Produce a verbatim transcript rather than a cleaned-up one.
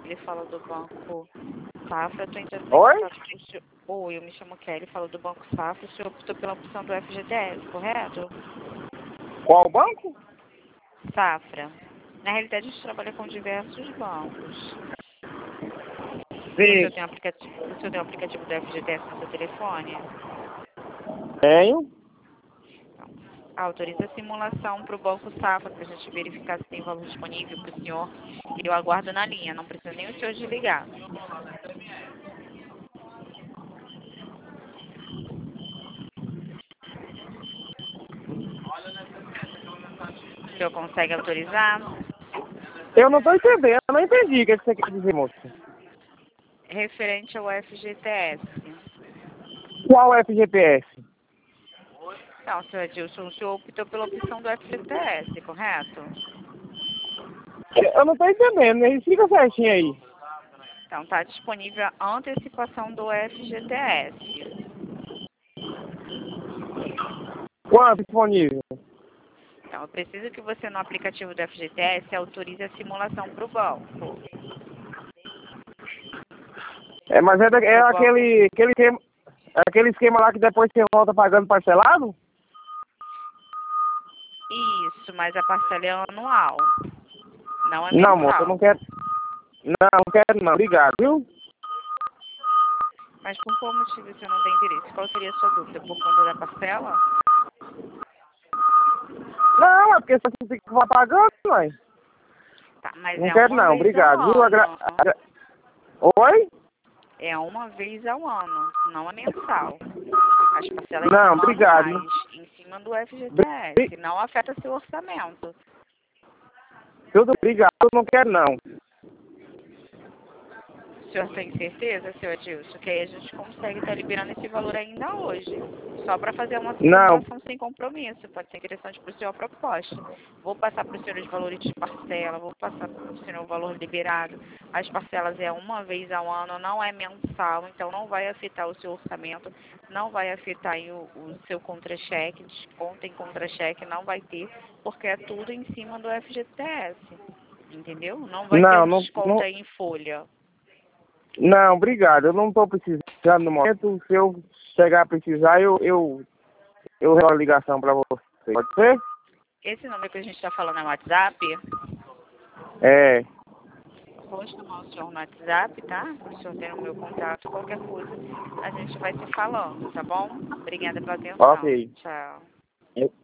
Kelly, fala do Banco Safra. Estou entrando em Oi? contato com o senhor. Oi, eu me chamo Kelly, falo do Banco Safra. O senhor optou pela opção do F G T S, correto? Qual banco? Safra. Na realidade, a gente trabalha com diversos bancos. O Sim. senhor tem um aplicativo, o senhor tem um aplicativo do F G T S no seu telefone? Tenho. Autoriza a simulação para o Banco Safra para a gente verificar se tem valor disponível para o senhor. E eu aguardo na linha, não precisa nem o senhor desligar. O senhor consegue autorizar? Eu não tô entendendo, eu não entendi o que você quer dizer, moça. Referente ao F G T S. Qual F G T S? Então, senhor Edilson, o senhor optou pela opção do F G T S, correto? Eu não tô entendendo, me explica certinho aí. Então, está disponível a antecipação do F G T S. Quanto disponível? Então, eu preciso que você, no aplicativo do F G T S, autorize a simulação para o banco. É, mas é, da- é O aquele, aquele, esquema, aquele esquema lá que depois você volta pagando parcelado? Isso, mas a parcela é anual, não é Não, moça, eu mensal. não quero. Não, não quero não, obrigado, viu? Mas por qual motivo você não tem interesse? Qual seria a sua dúvida? Por conta da parcela? Não, é porque você tem que voltar pagando, mãe. Tá, mas Não é quero uma não, vez obrigado, ao viu? Agra... ano. Agra... Oi? É uma vez ao ano, não é mensal. As parcelas Não, são obrigado. anuais, em cima do F G T Bri- S, não afeta seu orçamento. Tudo obrigado, eu não quero não. O senhor tem certeza, senhor Adilson, que aí a gente consegue estar liberando esse valor ainda hoje? Só para fazer uma Não, simulação sem compromisso. Pode ser interessante para o senhor a proposta. Vou passar para o senhor os valores de parcela, vou passar para o senhor o valor liberado. As parcelas é uma vez ao ano, não é mensal, então não vai afetar o seu orçamento, não vai afetar aí o, o seu contra-cheque, desconto em contra-cheque, não vai ter, porque é tudo em cima do F G T S. Entendeu? Não vai ter não, um não, desconto não, aí em folha. não, obrigado. Eu não estou precisando no momento. Se eu chegar a precisar, eu, eu, eu reolo a ligação para você. Pode ser? Esse número que a gente está falando é o WhatsApp. É. Vou chamar o senhor no WhatsApp, tá? Para o senhor ter o meu contato. Qualquer coisa, a gente vai se falando, tá bom? Obrigada pela atenção. Ok. Tchau. Eu-